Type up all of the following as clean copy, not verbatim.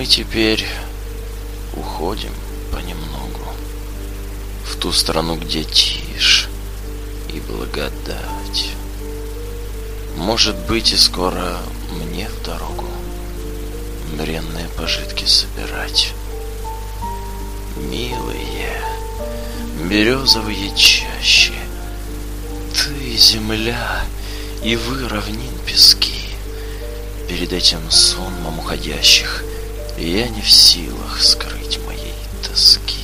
Мы теперь уходим понемногу в ту страну, где тишь и благодать. Может быть, и скоро мне в дорогу бренные пожитки собирать. Милые березовые чащи, ты земля, и вы равнин пески. Перед этим сонмом уходящих я не в силах скрыть моей тоски.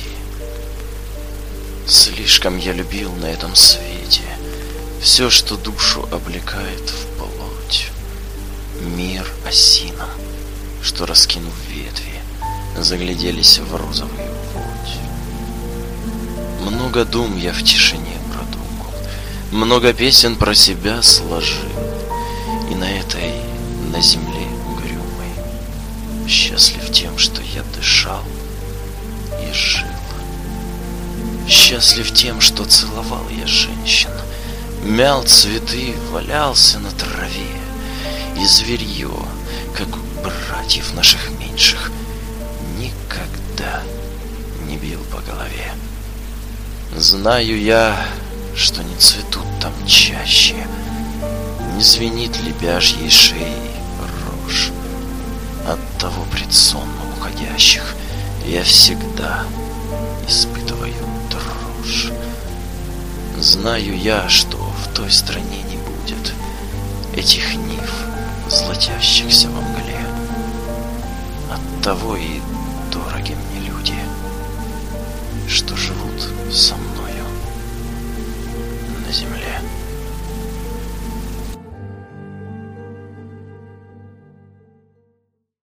Слишком я любил на этом свете все, что душу облекает в плоть. Мир осинам, что, раскинув ветви, загляделись в розовую водь. Много дум я в тишине продумал, много песен про себя сложил, и на этой, на земле угрюмой, счастлив тем, что я дышал и жил. Счастлив тем, что целовал я женщин, мял цветы, валялся на траве, и зверье, как у братьев наших меньших, никогда не бил по голове. Знаю я, что не цветут там чаще, не звенит лебяжьей шеей рожь. Оттого пред сонмом уходящих я всегда испытываю дрожь. Знаю я, что в той стране не будет этих нив, золотящихся во мгле. Оттого и дороги мне люди, что живут со мною на земле.